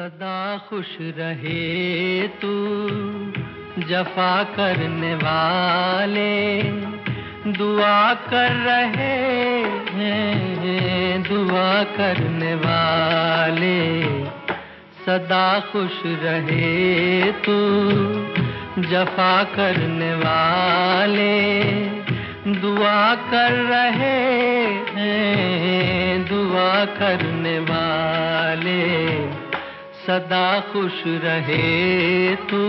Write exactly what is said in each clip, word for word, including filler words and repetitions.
सदा खुश रहे तू जफा करने वाले, दुआ कर रहे हैं दुआ करने वाले। सदा खुश रहे तू जफा करने वाले, दुआ कर रहे हैं दुआ करने वाले। सदा खुश रहे तू।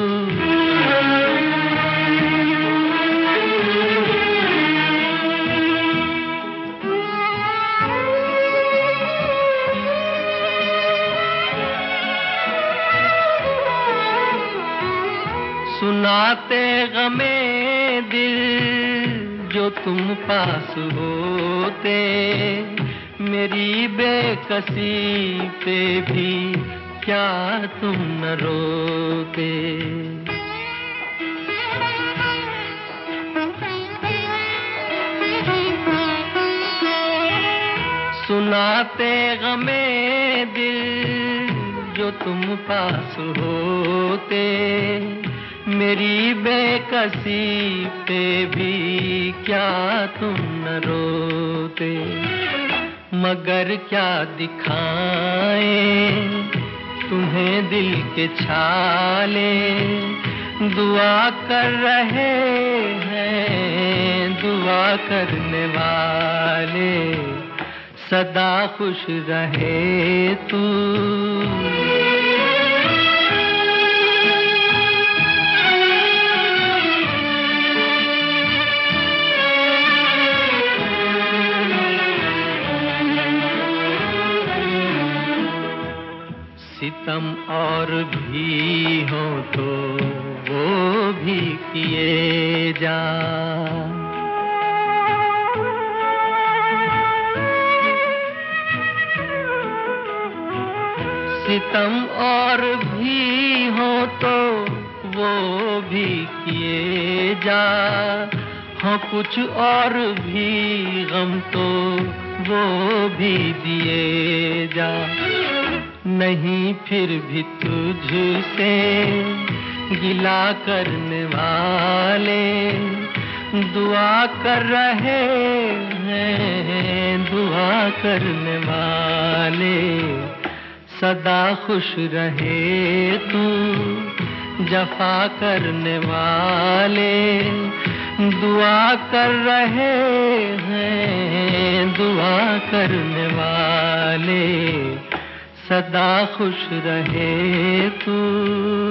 सुनाते गमे दिल जो तुम पास होते, मेरी बेकसी पे भी क्या तुम न रोते। सुनाते गमे दिल जो तुम पास होते, मेरी बेकसी पे भी क्या तुम न रोते। मगर क्या दिखाएं तुम्हें दिल के छाले, दुआ कर रहे हैं दुआ करने वाले। सदा खुश रहे तू। सितम और भी हो तो वो भी किए जा, सितम और भी हो तो वो भी किए जा। हाँ कुछ और भी गम तो वो भी दिए जा। नहीं फिर भी तुझसे गिला करने वाले, दुआ कर रहे हैं दुआ करने वाले। सदा खुश रहे तू जफा करने वाले, दुआ कर रहे हैं दुआ करने वाले। सदा खुश रहे तू।